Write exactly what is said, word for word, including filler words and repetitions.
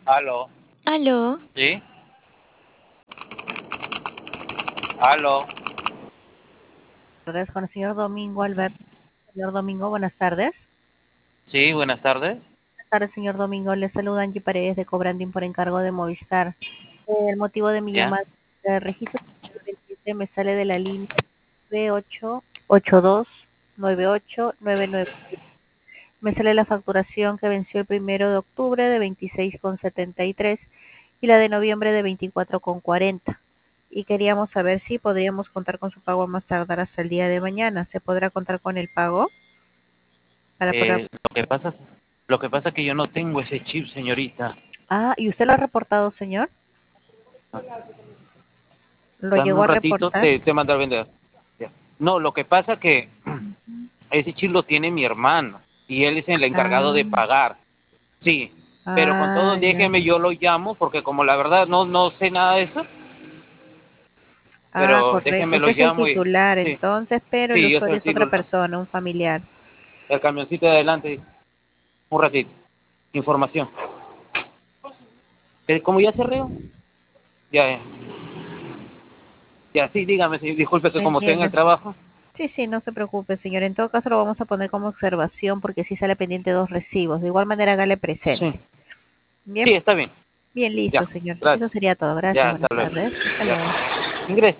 Aló. Aló. ¿Sí? Aló. Tardes con el señor Domingo Alberto. Señor Domingo, buenas tardes. Sí, buenas tardes. Buenas tardes, señor Domingo. Le saluda Angie Paredes de Cobrandín por encargo de Movistar. Eh, el motivo de mi ¿Ya? llamada de registro veintisiete me sale de la línea nueve ocho ocho dos nueve ocho nueve nueve. Me sale la facturación que venció el primero de octubre de veintiséis con setenta y tres y la de noviembre de veinticuatro con cuarenta. Y queríamos saber si podríamos contar con su pago a más tardar hasta el día de mañana. ¿Se podrá contar con el pago? Para poder... Eh, lo que pasa, lo que pasa es que yo no tengo ese chip, señorita. Ah, ¿y usted lo ha reportado, señor? ¿Lo Dame llegó un a ratito, reportar? te, te mando al vendedor. Ya. No, lo que pasa es que ese chip lo tiene mi hermano y él es el encargado Ah, de pagar. Sí, pero con todo ah, ya. déjeme, yo lo llamo porque como la verdad no no sé nada de eso, Ah, pero correcto. déjeme lo Usted es el llamo y titular, sí, entonces, pero el sí, yo soy usuario el es otra celular, persona, un familiar. el camioncito de adelante, un ratito. Información. Eh, ¿Cómo ya cerré? Ya, ya. Ya, sí, dígame, sí, disculpe que como estoy en Entiendo. el trabajo. Sí, sí, no se preocupe, señor. En todo caso lo vamos a poner como observación porque sí sale pendiente dos recibos. De igual manera hágale Sí, presente. Bien, sí, está bien. bien listo, Ya, señor. Eso gracias. sería todo. Gracias, Ya, hasta buenas luego. tardes. Hasta Ya. luego. Ingrese.